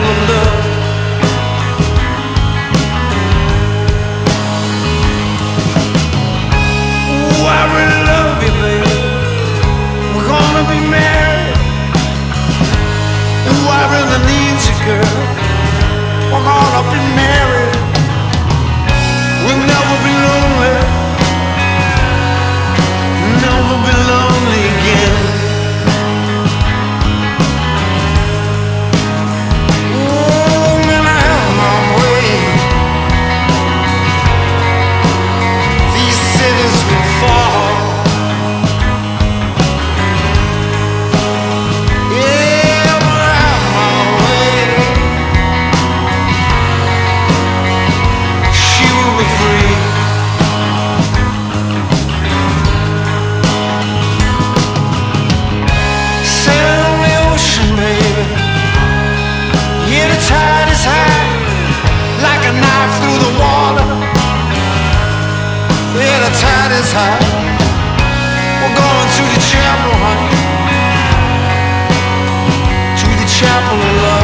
of love. Ooh, I really love you, baby. We're gonna be married. Ooh, I really need you, girl. We're gonna be married. We'll never be lonely. Never be lonely again. Oh, when I have my way, these cities will fall. Yeah, when I have my way, she will be free. Sailing on the ocean, baby. Yeah, the tide is high, like a knife through the water. Yeah, the tide is high. We're going to the chapel, honey. To the chapel of love.